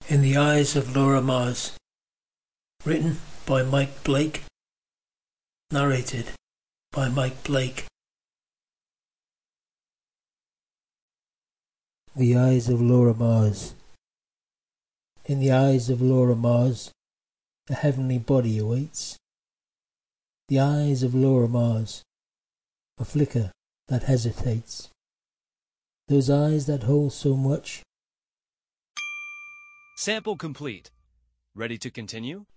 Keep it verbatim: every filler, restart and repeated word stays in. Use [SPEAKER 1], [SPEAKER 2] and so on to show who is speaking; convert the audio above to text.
[SPEAKER 1] In the Eyes of Laura Mars. Written by Mike Blake. Narrated by Mike Blake. The Eyes of Laura Mars. In the eyes of Laura Mars, a heavenly body awaits. The eyes of Laura Mars, a flicker that hesitates. Those eyes that hold so much.
[SPEAKER 2] Sample complete. Ready to continue?